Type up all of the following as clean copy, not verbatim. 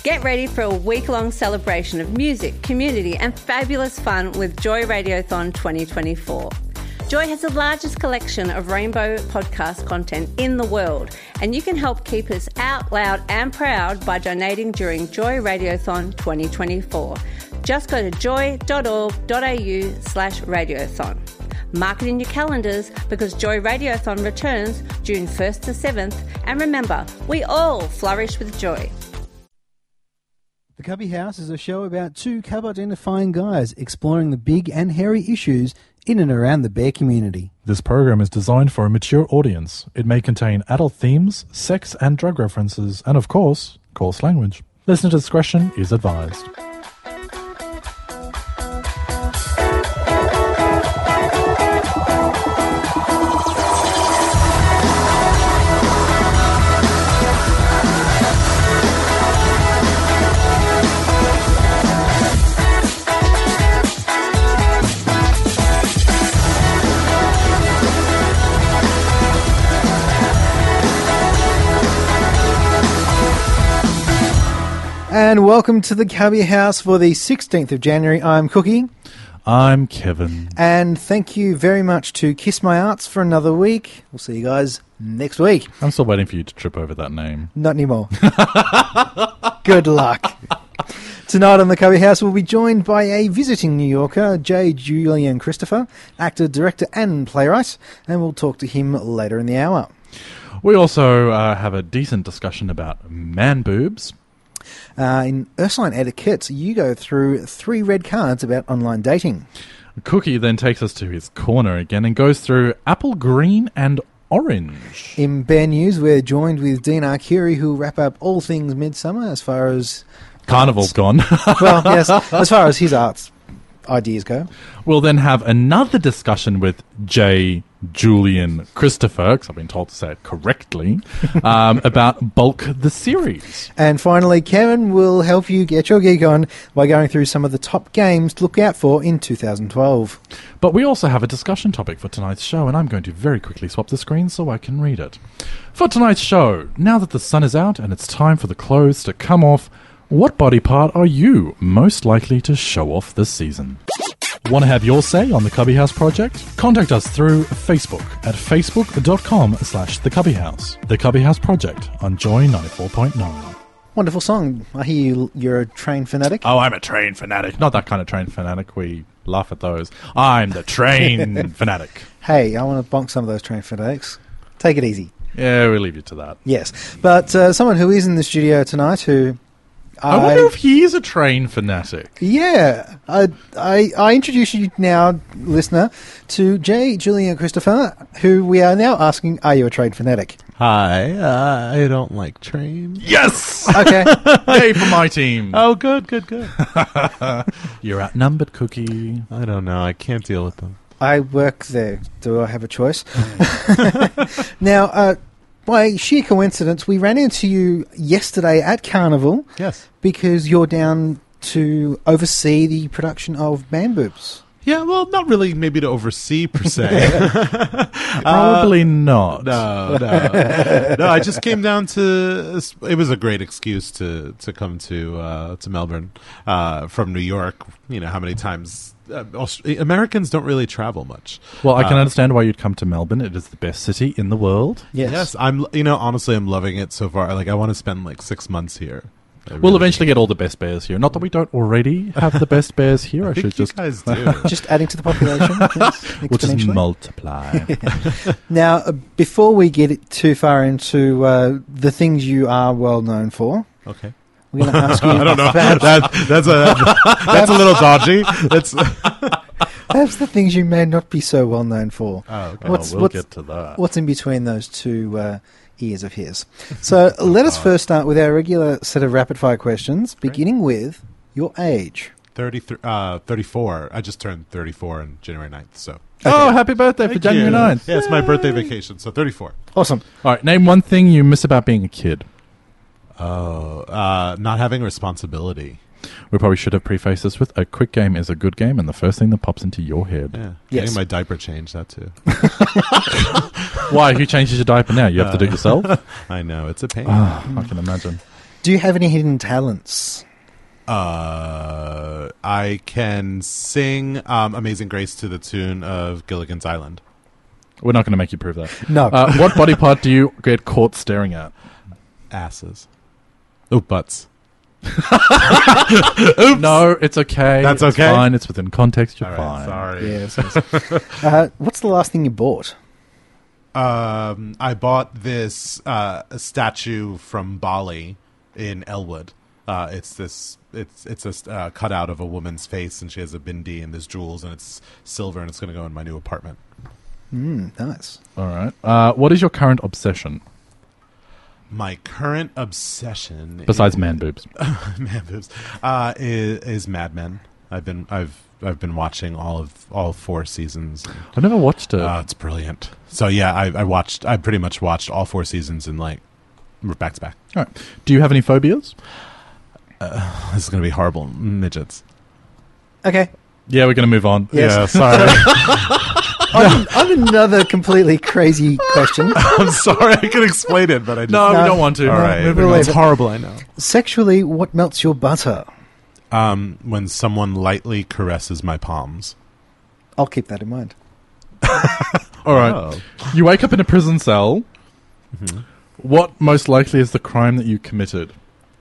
Get ready for a week-long celebration of music, community and fabulous fun with Joy Radiothon 2024. Joy has the largest collection of rainbow podcast content in the world, and you can help keep us out loud and proud by donating during Joy Radiothon 2024. Just go to joy.org.au/radiothon. Mark it in your calendars because Joy Radiothon returns June 1st to 7th, and remember, we all flourish with joy. The Cubby House is a show about two cub-identifying guys exploring the big and hairy issues in and around the bear community. This program is designed for a mature audience. It may contain adult themes, sex and drug references, and of course, coarse language. Listener discretion is advised. And welcome to the Cubby House for the 16th of January. I'm Cookie. I'm Kevin. And thank you very much to Kiss My Arts for another week. We'll see you guys next week. I'm still waiting for you to trip over that name. Not anymore. Good luck. Tonight on the Cubby House, we'll be joined by a visiting New Yorker, J. Julian Christopher, actor, director and playwright, and we'll talk to him later in the hour. We also have a decent discussion about man boobs. In Ursuline Etiquette, you go through 3 red cards about online dating. Cookie then takes us to his corner again and goes through apple, green and orange. In Bear News, we're joined with Dean Arcuri, who will wrap up all things Midsummer as far as... Carnival's gone. Well, yes, as far as his arts ideas go. We'll then have another discussion with J. Julian Christopher, because I've been told to say it correctly, about Bulk the series. And finally, Kevin will help you get your geek on by going through some of the top games to look out for in 2012. But we also have a discussion topic for tonight's show, and I'm going to very quickly swap the screen so I can read it. For tonight's show, now that the sun is out and it's time for the clothes to come off, what body part are you most likely to show off this season? Want to have your say on the Cubby House project? Contact us through Facebook at facebook.com/The Cubby House. The Cubby House Project on Joy 94.9. Wonderful song. I hear you're a train fanatic. Oh, I'm a train fanatic. Not that kind of train fanatic. We laugh at those. I'm the train fanatic. Hey, I want to bonk some of those train fanatics. Take it easy. Yeah, we'll leave you to that. Yes. But someone who is in the studio tonight who... I wonder if he's a train fanatic. Yeah. I introduce you now, listener, to J. Julian Christopher, who we are now asking, are you a train fanatic? Hi, I don't like trains. Yes! Okay. Hey, for my team. Oh, good. You're outnumbered, Cookie. I don't know. I can't deal with them. I work there. Do I have a choice? Now, by sheer coincidence, we ran into you yesterday at Carnival. Yes. Because you're down to oversee the production of Man Boobs. Yeah, well, not really maybe to oversee per se. Probably not. No, I just came down to... It was a great excuse to come to Melbourne from New York. You know, how many times... Americans don't really travel much. Well, I can understand why you'd come to Melbourne. It is the best city in the world. Yes. Honestly, I'm loving it so far. Like, I want to spend like 6 months here. We'll eventually get all the best bears here. Not that we don't already have the best bears here. I should just... You guys do. Just adding to the population. Yes, we'll just multiply. Now, before we get too far into the things you are well known for... Okay. We're going to ask you... I don't know. That's a little dodgy. Perhaps the things you may not be so well known for. Oh, okay. We'll get to that. What's in between those two ears of his? So let us first start with our regular set of rapid-fire questions, beginning with your age. 34. I just turned 34 on January 9th, so... Okay. Oh, happy birthday for January 9th. Yeah, it's my birthday vacation, so 34. Awesome. All right, name one thing you miss about being a kid. Oh, not having responsibility. We probably should have prefaced this with a quick game is a good game, and the first thing that pops into your head. Yeah, yes. Getting my diaper changed, that too. Why? Who changes your diaper now? You have to do it yourself? I know, it's a pain. I can imagine. Do you have any hidden talents? I can sing Amazing Grace to the tune of Gilligan's Island. We're not going to make you prove that. No. What body part do you get caught staring at? Asses. Oh, butts. No, it's okay. That's It's okay? fine. It's within context. You're All fine. right, sorry. Yes. What's the last thing you bought? I bought this statue from Bali in Elwood. It's a cutout of a woman's face, and she has a bindi and there's jewels, and it's silver, and it's going to go in my new apartment. Nice. All right. What is your current obsession My current obsession, besides man boobs? man boobs, is Mad Men. I've been watching all 4 seasons. I've never watched it. It's brilliant. So yeah, I pretty much watched all 4 seasons in like back to back. All right. Do you have any phobias? This is going to be horrible. Midgets. Okay. Yeah, we're going to move on. Yes. Yeah, sorry. I've another completely crazy question. I'm sorry. I can explain it, but I just... No, we No. don't want to. All right. Moving We'll on. leave It's it. horrible, I know. Sexually, what melts your butter? When someone lightly caresses my palms. I'll keep that in mind. All right. Oh. You wake up in a prison cell. What most likely is the crime that you committed?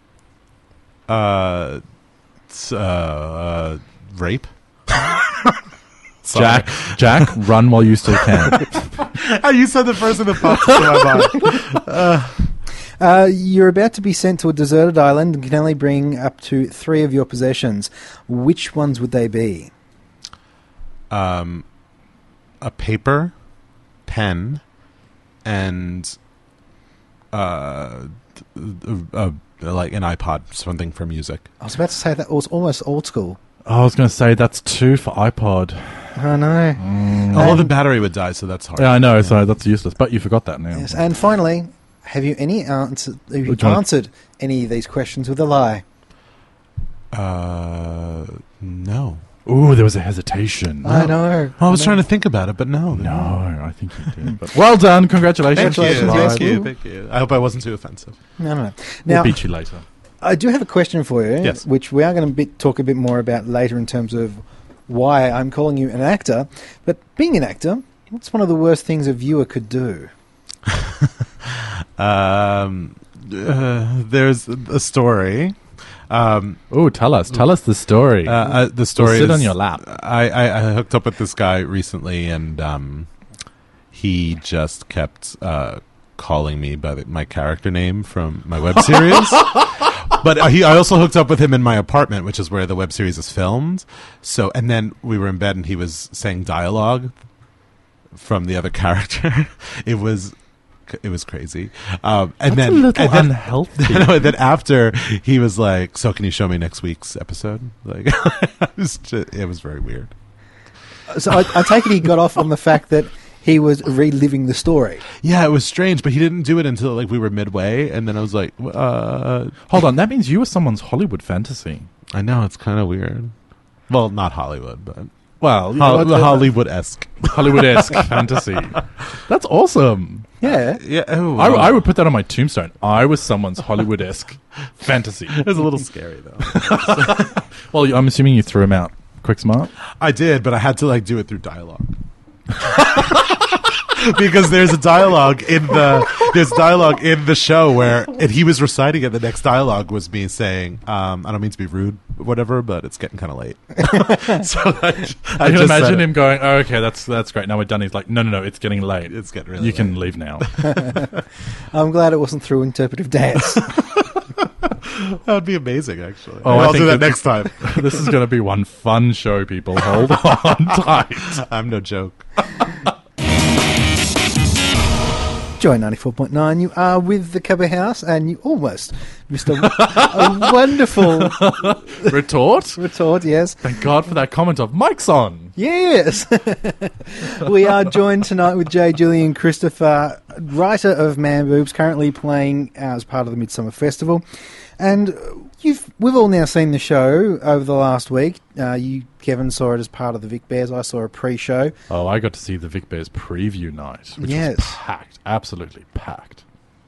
Rape? Jack, run while you still can. You said the person that popped into my mind. You're about to be sent to a deserted island and can only bring up to 3 of your possessions. Which ones would they be? A paper, pen, and like an iPod, something for music. I was about to say that was almost old school. I was going to say that's 2 for iPod. Oh, no. Oh, the battery would die, so that's hard. Yeah, I know. So that's useless. But you forgot that now. Yes. And finally, have you answered any of these questions with a lie? No. Ooh, there was a hesitation. I know. I was trying to think about it, but no. No, I think you did. But well done. Congratulations. Congratulations, yes. Thank you. I hope I wasn't too offensive. No. We'll Now, beat you later. I do have a question for you, Yes. which we are going to talk a bit more about later in terms of why I'm calling you an actor. But being an actor, what's one of the worst things a viewer could do? There's a story. Oh, tell us the story. The story Sit is, on your lap. I hooked up with this guy recently, and he just kept calling me by my character name from my web series. But I also hooked up with him in my apartment, which is where the web series is filmed. So, and then we were in bed, and he was saying dialogue from the other character. It was crazy. And That's then a little and then, unhealthy. and then after he was like, "So can you show me next week's episode?" Like, it was very weird. So I take it he got off on the fact that he was reliving the story. Yeah, it was strange, but he didn't do it until like we were midway, and then I was like, Hold on, that means you were someone's Hollywood fantasy. I know, it's kind of weird. Well, not Hollywood, but Well, Hollywood-esque. Hollywood-esque fantasy. That's awesome. Yeah. Yeah, oh, I would put that on my tombstone. I was someone's Hollywood-esque fantasy. It was a little scary though. Well, I'm assuming you threw him out quick smart. I did, but I had to like do it through dialogue. Because there's dialogue in the show where, and he was reciting it. The next dialogue was me saying, "I don't mean to be rude, whatever, but it's getting kind of late." So I I can just imagine said it. him going, "Oh, okay, that's great. Now we're done." He's like, "No, it's getting late. It's getting really You can late." leave now." I'm glad it wasn't through interpretive dance. That would be amazing, actually. Oh, I I'll think do that that- next time. This is going to be one fun show, people. Hold on tight. I'm no joke. Joy 94.9, you are with the Cubby House, and you almost missed a wonderful Retort? retort, yes. Thank God for that comment of Mike's on. Yes! We are joined tonight with J. Julian Christopher, writer of Man Boobs, currently playing as part of the Midsummer Festival. And we've all now seen the show over the last week. You, Kevin, saw it as part of the Vic Bears. I saw a pre-show. Oh, I got to see the Vic Bears preview night, which Yes. was packed. Absolutely packed.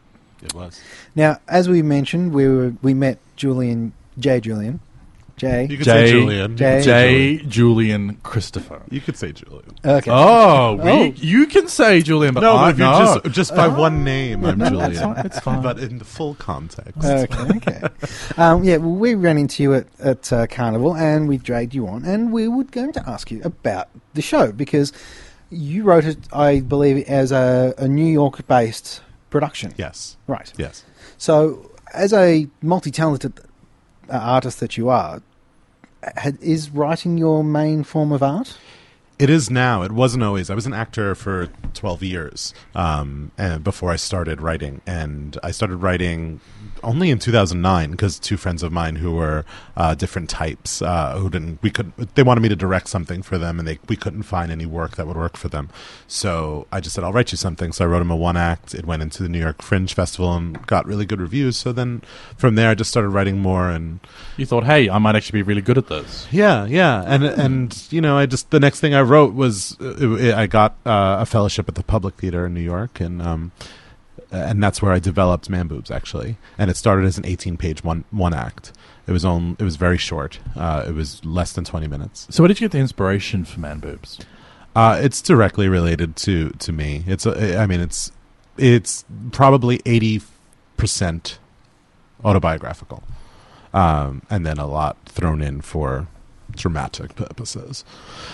It was. Now, as we mentioned, we met Jay Julian. Jay. You could say Julian. J. Julian Christopher. You could say Julian. Okay. You can say Julian, but No, I but if you're just by one name, I'm Julian. It's fine. But in the full context. Okay. Well, we ran into you at Carnival, and we dragged you on, and we were going to ask you about the show, because you wrote it, I believe, as a New York-based production. Yes. Right. Yes. So, as a multi-talented artist that you are, is writing your main form of art? It is now. It wasn't always. I was an actor for 12 years and before I started writing. And I started writing only in 2009 because two friends of mine who were different types they wanted me to direct something for them, and we couldn't find any work that would work for them. So I just said, I'll write you something. So I wrote him a one act. It went into the New York Fringe Festival and got really good reviews. So then from there I just started writing more. And you thought, hey, I might actually be really good at this. Yeah. And the next thing I wrote was I got a fellowship at the Public Theater in New York, and that's where I developed Man Boobs, actually. And it started as an 18-page one act. It was very short. It was less than 20 minutes. So where did you get the inspiration for Man Boobs? It's directly related to me. It's probably 80% autobiographical, and then a lot thrown in for dramatic purposes.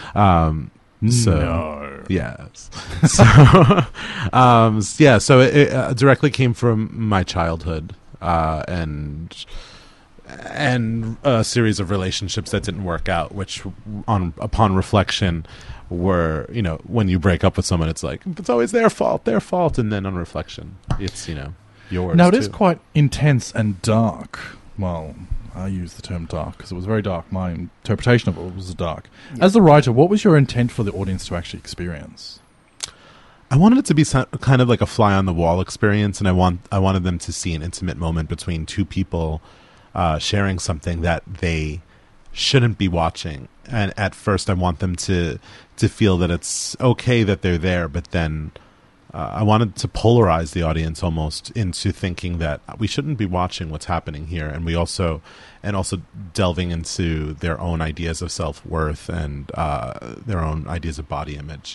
No. Yes. So it directly came from my childhood and a series of relationships that didn't work out, which upon reflection were, when you break up with someone, it's like, it's always their fault, and then on reflection, it's, yours. Now, it too. is quite intense and dark. Well, I use the term dark because it was very dark. My interpretation of it was dark. Yeah. As a writer, what was your intent for the audience to actually experience? I wanted it to be kind of like a fly-on-the-wall experience, and I wanted them to see an intimate moment between two people sharing something that they shouldn't be watching. And at first, I want them to feel that it's okay that they're there, but then I wanted to polarize the audience almost into thinking that we shouldn't be watching what's happening here, and also delving into their own ideas of self-worth and their own ideas of body image,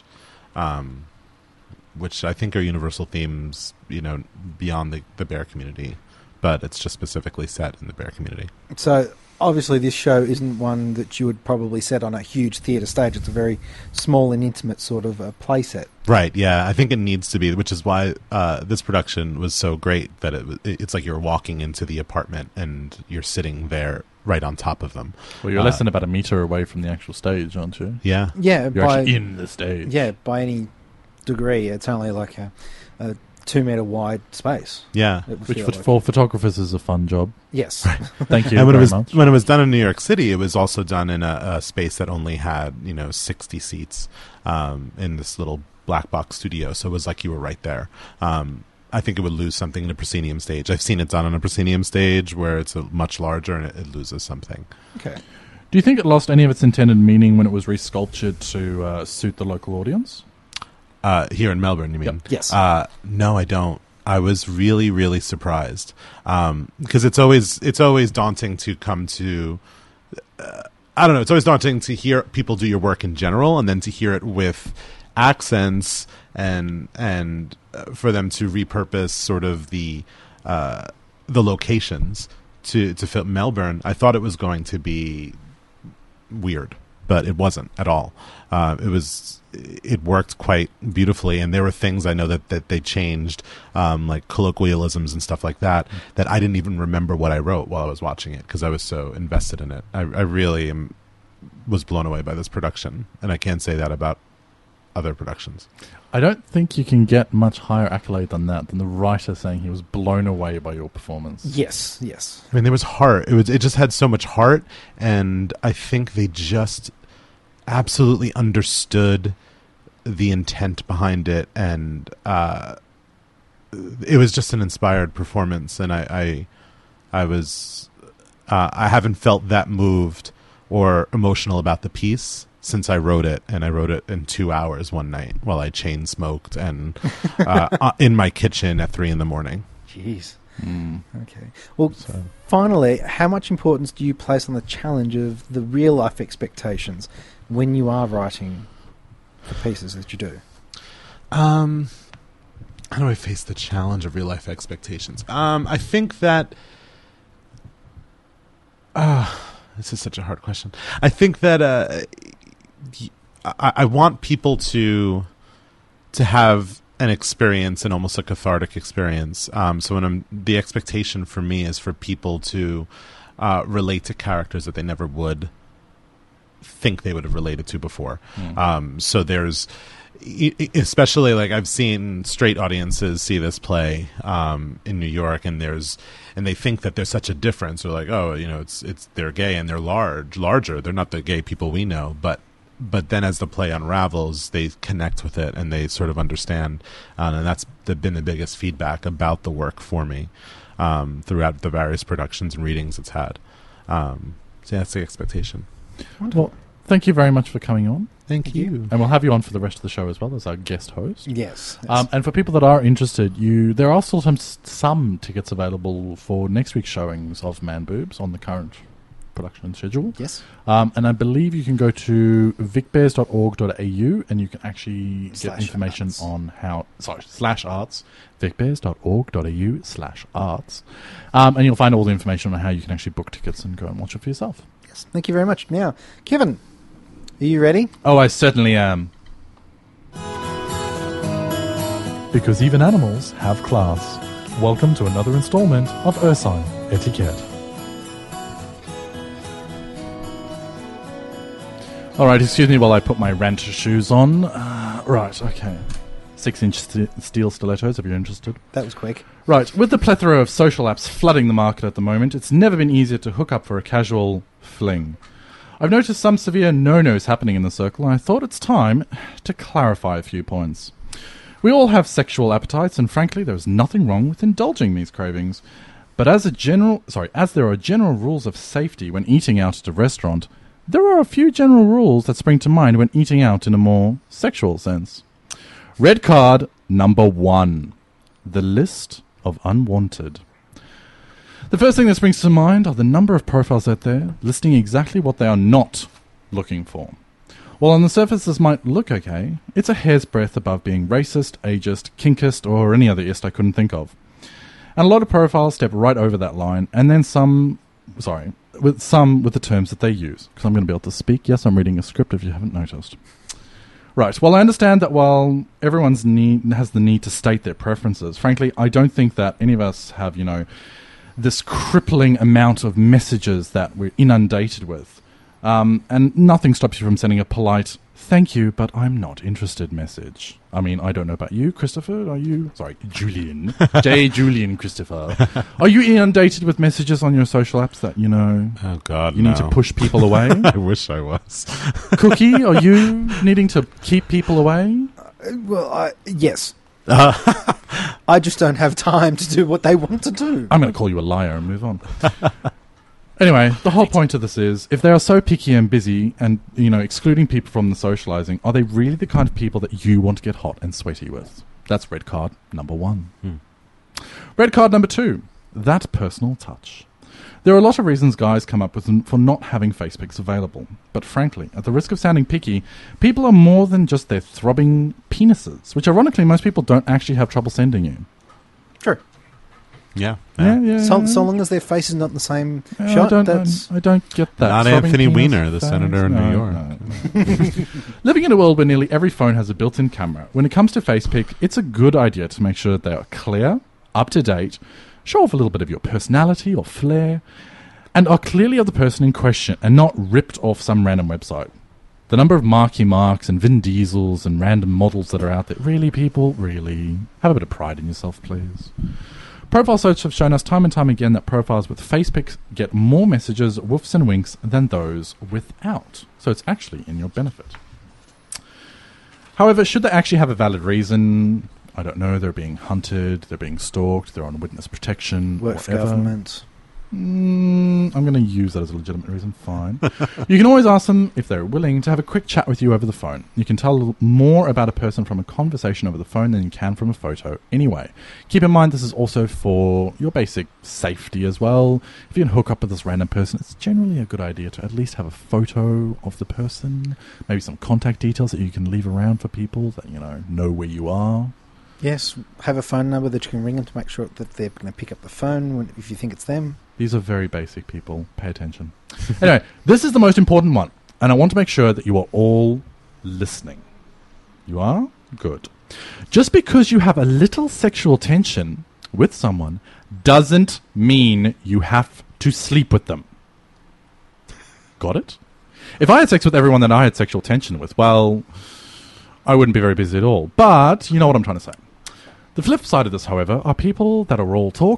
which I think are universal themes, beyond the bear community, but it's just specifically set in the bear community. So obviously this show isn't one that you would probably set on a huge theatre stage. It's a very small and intimate sort of play set. Right, yeah. I think it needs to be, which is why this production was so great, that it's like you're walking into the apartment and you're sitting there right on top of them. Well, you're less than about a metre away from the actual stage, aren't you? Yeah. Yeah. You're actually in the stage. Yeah, by any degree. It's only like a 2 metre wide space. Yeah. Which for photographers is a fun job. Yes. Thank you and very much. When it was done in New York City, it was also done in a space that only had 60 seats in this little black box studio. So it was like you were right there. I think it would lose something in a proscenium stage. I've seen it done on a proscenium stage where it's much larger and it loses something. Okay. Do you think it lost any of its intended meaning when it was resculptured to suit the local audience? Here in Melbourne, you mean? Yep. Yes. No, I don't. I was really, really surprised because it's always daunting to come to. I don't know. It's always daunting to hear people do your work in general, and then to hear it with accents and for them to repurpose sort of the locations to fit Melbourne. I thought it was going to be weird, but it wasn't at all. It worked quite beautifully, and there were things I know that they changed, like colloquialisms and stuff like that I didn't even remember what I wrote while I was watching it because I was so invested in it. I really was blown away by this production, and I can't say that about other productions. I don't think you can get much higher accolade than the writer saying he was blown away by your performance. Yes. I mean, there was heart. It just had so much heart, and I think they just absolutely understood the intent behind it, and it was just an inspired performance, and I haven't felt that moved or emotional about the piece since I wrote it, and I wrote it in 2 hours one night while I chain smoked and in my kitchen at 3 a.m. Jeez. Okay. Well, finally, how much importance do you place on the challenge of the real-life expectations when you are writing the pieces that you do? How do I face the challenge of real-life expectations? I think that... this is such a hard question. I think that I want people to have an experience, and almost a cathartic experience. So the expectation for me is for people to relate to characters that they never would think they would have related to before. So there's, especially like I've seen straight audiences see this play in New York, and they think that there's such a difference. They're like, oh, it's they're gay and they're larger. They're not the gay people we know, but then as the play unravels, they connect with it and they sort of understand. And that's been the biggest feedback about the work for me throughout the various productions and readings it's had. So that's the expectation. Wonderful. Well, thank you very much for coming on. Thank you. And we'll have you on for the rest of the show as well as our guest host. Yes. And for people that are interested, there are still some tickets available for next week's showings of Man Boobs on the current production schedule. Yes. And I believe you can go to vicbears.org.au and you can actually get information on how... /arts. vicbears.org.au/arts. And you'll find all the information on how you can actually book tickets and go and watch it for yourself. Yes. Thank you very much. Now, Kevin, are you ready? Oh, I certainly am. Because even animals have class. Welcome to another installment of Ursine Etiquette. Alright, excuse me while I put my rancher shoes on. Right, okay. 6-inch steel stilettos, if you're interested. That was quick. Right, with the plethora of social apps flooding the market at the moment, it's never been easier to hook up for a casual fling. I've noticed some severe no-nos happening in the circle, and I thought it's time to clarify a few points. We all have sexual appetites, and frankly, there's nothing wrong with indulging these cravings. But as there are general rules of safety when eating out at a restaurant, there are a few general rules that spring to mind when eating out in a more sexual sense. Red card number 1. The list of unwanted. The first thing that springs to mind are the number of profiles out there listing exactly what they are not looking for. While on the surface this might look okay, it's a hair's breadth above being racist, ageist, kinkist, or any other ist I couldn't think of. And a lot of profiles step right over that line, and then with the terms that they use. Because I'm going to be able to speak. Yes, I'm reading a script if you haven't noticed. Right, well, I understand that while everyone has the need to state their preferences, frankly, I don't think that any of us have, this crippling amount of messages that we're inundated with. And nothing stops you from sending a polite, thank you, but I'm not interested message. I mean, I don't know about you, Christopher. Are you... Sorry, Julian. Julian Christopher. Are you inundated with messages on your social apps that, Oh, God, you need to push people away? I wish I was. Cookie, are you needing to keep people away? Yes. I just don't have time to do what they want to do. I'm going to call you a liar and move on. Anyway, the whole point of this is, if they are so picky and busy and, excluding people from the socializing, are they really the kind of people that you want to get hot and sweaty with? That's red card number 1. Red card number 2, that personal touch. There are a lot of reasons guys come up with for not having face pics available. But frankly, at the risk of sounding picky, people are more than just their throbbing penises, which ironically most people don't actually have trouble sending you. Sure. Yeah. So long as their face is not in the same shot. I don't get that. Not Anthony Weiner, the senator in New York. No. Living in a world where nearly every phone has a built-in camera, when it comes to face pic, it's a good idea to make sure that they are clear, up to date, show off a little bit of your personality or flair, and are clearly of the person in question and not ripped off some random website. The number of Marky Marks and Vin Diesels and random models that are out there, really, people, really, have a bit of pride in yourself, please. Profile search have shown us time and time again that profiles with face pics get more messages, woofs and winks, than those without. So it's actually in your benefit. However, should they actually have a valid reason? I don't know, they're being hunted, they're being stalked, they're on witness protection, Work for whatever. government. I'm going to use that as a legitimate reason. Fine. You can always ask them if they're willing to have a quick chat with you over the phone. You can tell a little more about a person from a conversation over the phone than you can from a photo anyway. Keep in mind this is also for your basic safety as well. If you can hook up with this random person, it's generally a good idea to at least have a photo of the person, maybe some contact details that you can leave around for people that, know where you are. Yes, have a phone number that you can ring them to make sure that they're going to pick up the phone if you think it's them. These are very basic, people. Pay attention. Anyway, this is the most important one, and I want to make sure that you are all listening. You are? Good. Just because you have a little sexual tension with someone doesn't mean you have to sleep with them. Got it? If I had sex with everyone that I had sexual tension with, well, I wouldn't be very busy at all. But you know what I'm trying to say. The flip side of this, however, are people that are all talk,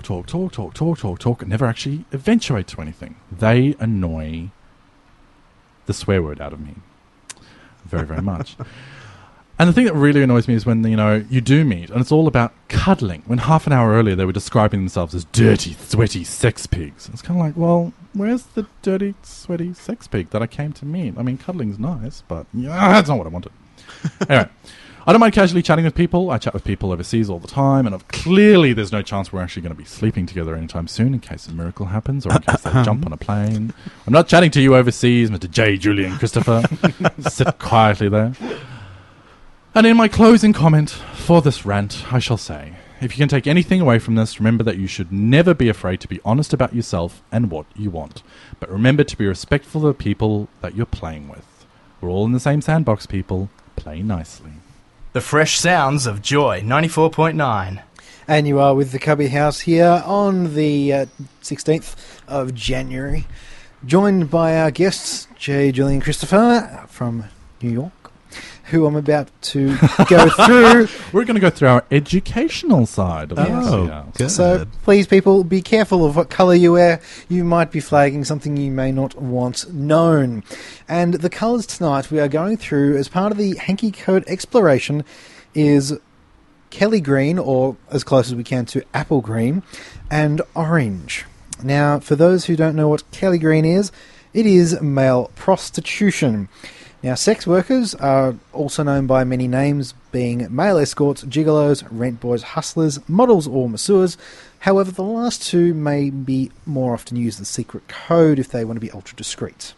and never actually eventuate to anything. They annoy the swear word out of me very, very much. And the thing that really annoys me is when, you do meet, and it's all about cuddling. When half an hour earlier they were describing themselves as dirty, sweaty sex pigs. It's kind of like, well, where's the dirty, sweaty sex pig that I came to meet? I mean, cuddling's nice, but that's not what I wanted. Anyway, I don't mind casually chatting with people. I chat with people overseas all the time, and clearly there's no chance we're actually going to be sleeping together anytime soon in case a miracle happens or in case they jump on a plane. I'm not chatting to you overseas, Mr. J. Julian Christopher. Sit quietly there. And in my closing comment for this rant, I shall say, if you can take anything away from this, remember that you should never be afraid to be honest about yourself and what you want. But remember to be respectful of the people that you're playing with. We're all in the same sandbox, people. Play nicely. The fresh sounds of Joy 94.9. And you are with the Cubby House here on the 16th of January, joined by our guests, J. Julian Christopher from New York, who I'm about to go through. We're going to go through our educational side of good. So please, people, be careful of what colour you wear. You might be flagging something you may not want known. And the colours tonight we are going through as part of the Hanky Code exploration is Kelly green, or as close as we can to apple green, and orange. Now, for those who don't know what Kelly green is, it is male prostitution. Now, sex workers are also known by many names, being male escorts, gigolos, rent boys, hustlers, models or masseurs. However, the last two may be more often use the secret code if they want to be ultra discreet.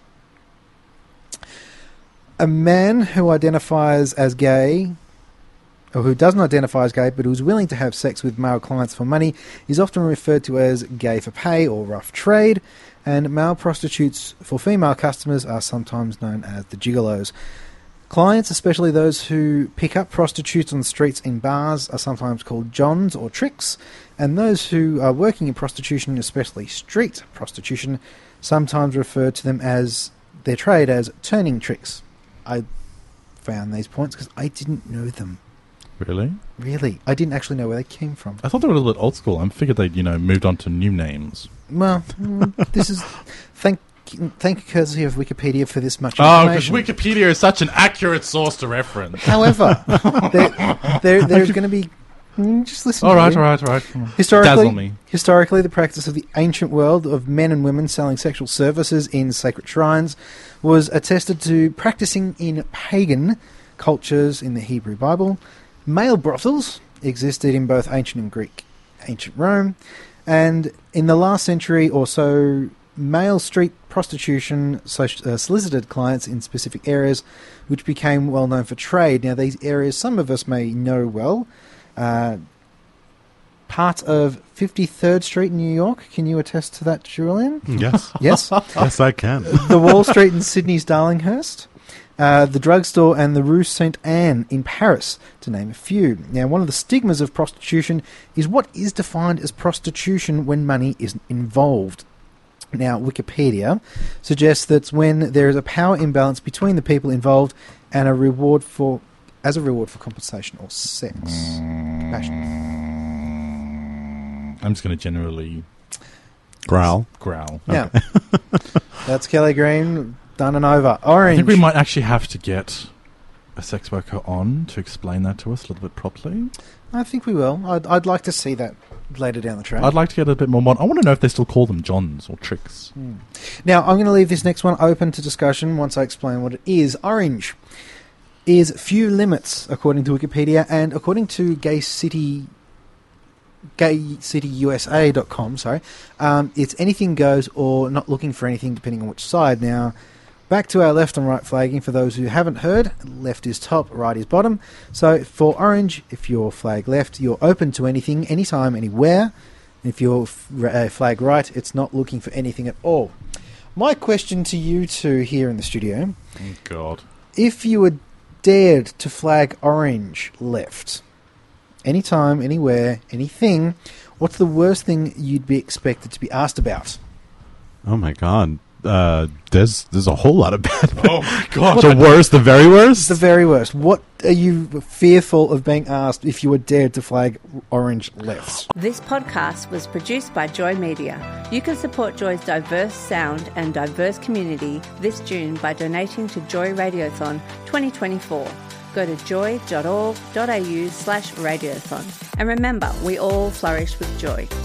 A man who identifies as gay, or who doesn't identify as gay but who is willing to have sex with male clients for money, is often referred to as gay for pay or rough trade. And male prostitutes for female customers are sometimes known as the gigolos. Clients, especially those who pick up prostitutes on the streets in bars, are sometimes called johns or tricks, and those who are working in prostitution, especially street prostitution, sometimes refer to them as their trade as turning tricks. I found these points because I didn't know them. Really? Really. I didn't actually know where they came from. I thought they were a little bit old school. I figured they'd, moved on to new names. Well, this is... Thank you, courtesy of Wikipedia, for this much information. Oh, because Wikipedia is such an accurate source to reference. However, there's going to be... Just listen all to right, me. all right. Dazzle me. Historically, the practice of the ancient world of men and women selling sexual services in sacred shrines was attested to practicing in pagan cultures in the Hebrew Bible. Male brothels existed in both ancient and Greek, ancient Rome, and in the last century or so, male street prostitution solicited clients in specific areas, which became well known for trade. Now, these areas, some of us may know well. Part of 53rd Street in New York. Can you attest to that, Julian? Yes. Yes? Yes, I can. The Wall Street in Sydney's Darlinghurst. The drugstore and the Rue Sainte-Anne in Paris, to name a few. Now, one of the stigmas of prostitution is what is defined as prostitution when money isn't involved. Now, Wikipedia suggests that when there is a power imbalance between the people involved and as a reward for compensation or sex. Compassion. I'm just going to generally... Growl. Now, that's Kelly Green... Done and over. Orange. I think we might actually have to get a sex worker on to explain that to us a little bit properly. I think we will. I'd like to see that later down the track. I'd like to get a bit more modern. I want to know if they still call them Johns or Tricks. Now, I'm going to leave this next one open to discussion once I explain what it is. Orange is few limits, according to Wikipedia, and according to GayCityUSA.com, it's anything goes or not looking for anything depending on which side. Now, back to our left and right flagging. For those who haven't heard, left is top, right is bottom. So for orange, if you're flag left, you're open to anything, anytime, anywhere. If you're flag right, it's not looking for anything at all. My question to you two here in the studio, Oh, God. if you were dared to flag orange left, anytime, anywhere, anything, what's the worst thing you'd be expected to be asked about? Oh my god. There's a whole lot of bad. Oh, my God. The worst, the very worst. The very worst. What are you fearful of being asked if you were dared to flag orange left? This podcast was produced by Joy Media. You can support Joy's diverse sound and diverse community this June by donating to Joy Radiothon 2024. Go to joy.org.au/radiothon. And remember, we all flourish with joy.